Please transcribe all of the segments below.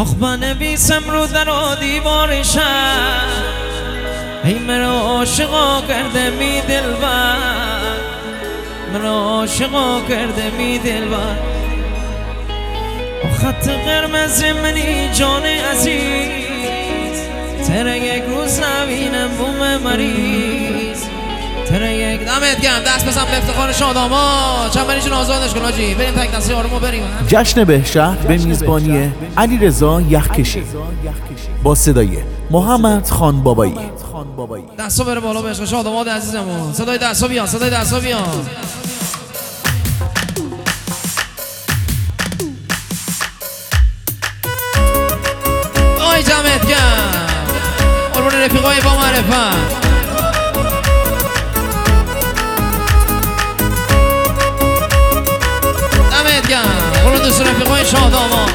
بنویسم رو در و دیوار شهر ای مرا عاشقا کرده می دلبر مرا عاشقا کرده می دلبر خط قرمز منی جان عزیز تره یک روز نبینم بوم مریض تره یک دمت گرم دست بزن به افتخار شاداماد چنبریشون آزادش کن آجی بریم تک دستی آرومو بریم جشن بهشهر به میزبانی علیرضا یخکشی با صدای محمد خان بابایی دستا بره بالا به عشق شاداماد عزیزمون صدای دستا بیان صدای دستا بیان آی دمت گرم قربون رفیقای با معرفت قربون دوست رفیقای شاداماد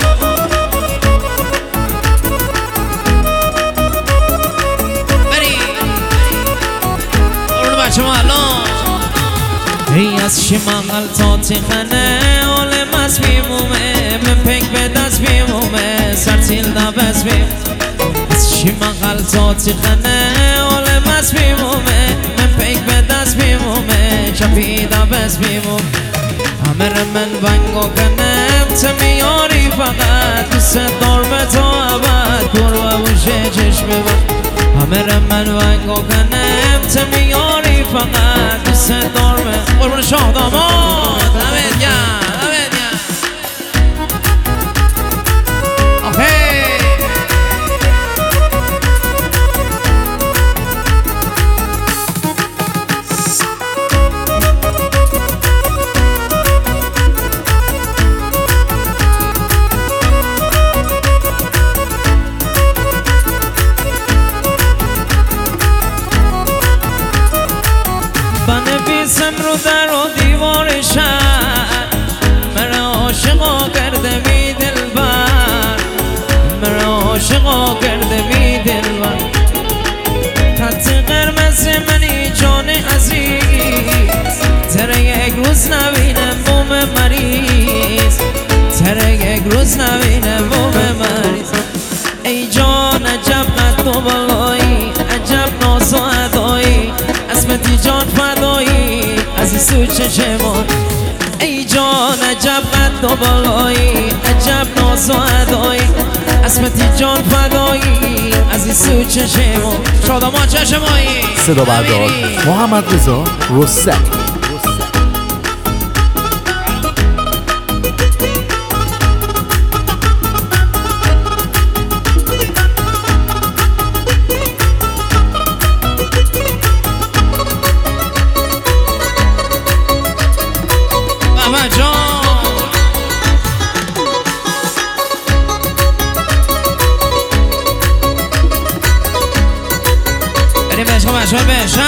بریم قربون بچه محلان ای از شمال تا تخنه عالم از بیمومه من پک به دست بیمومه سرتیل نبز بیم از شمال تا تخنه عالم از بیمومه من پک به دست بیمومه چپی نبز بیمومه همه من ونگو کنم تمیاری فقط دوست دار به تو عبد کور و بوشه چشم بد همه من ونگو کنم تمیاری فقط دوست دار به قربون شاداماد دمت گرم دمت گرم آخه بنویسم رو در و دیوار شهر مرا عاشقا کرده می دلبر مرا عاشقا کرده می دلبر خط قرمز منی جان عزیز تره یک روز نبینم بوم مریض تره یک روز نبینم بوم مریض ای جان عجب قد و بالایی عجب ناز و ادایی اسمتی جان فدایی از این سو چشمان ای جان عجب قد و بالایی عجب ناز و ادایی اسمتی جان فدایی از این سو چشمان شاداماد چشمایی صدا بردار محمد رضا رستم بشم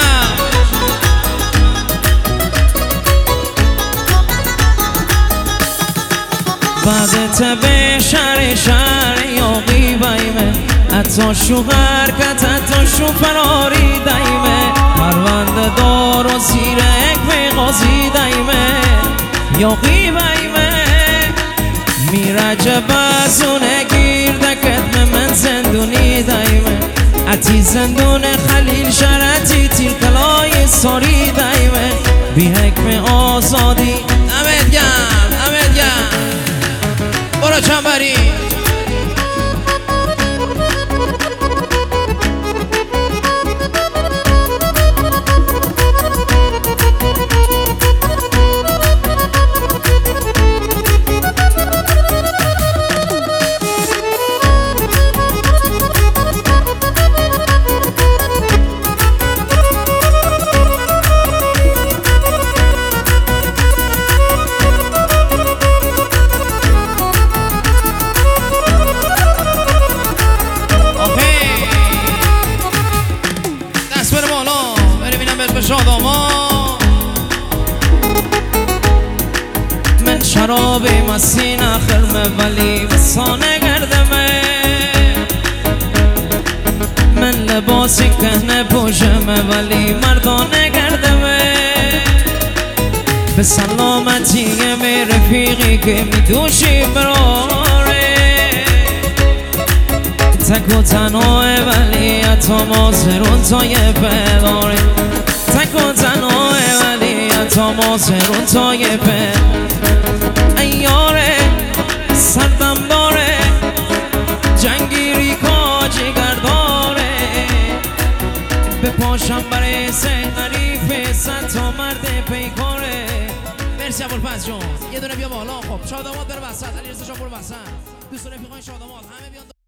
بعد تبه شهر یا غیبایمه حتی شو حرکت حتی شو فراری دایمه پرونده دار و زیر اکمه قاضی دایمه یا غیبایمه میرجب از اونه گیردکت من زندونی دایمه اتی زندون خلیل شرطی تیر کلای ساری دایمه بی حکم آزادی دمت گرم دمت گرم برو چنبری من شراب مسین خرمه ولی بسانه گردمه من لباسی کهنه پوشمه ولی مردانه گردمه به سلامتی می رفیقی که می دوشی براره تک و تنها ولی تو مازرون طایفه داره تک و تنها ولی تو مازرون طایفه ایاره سردم داره جنگیری کاجی گرداره به پاشم برای سنگریف صد تا مرد پیکاره. مرسی ابوالفضل جون. یه دونه بیا بالا. خب شاداماد بره وسط. علیرضا جان برو وسط. دوستان رفیقان شاداماد همه بیان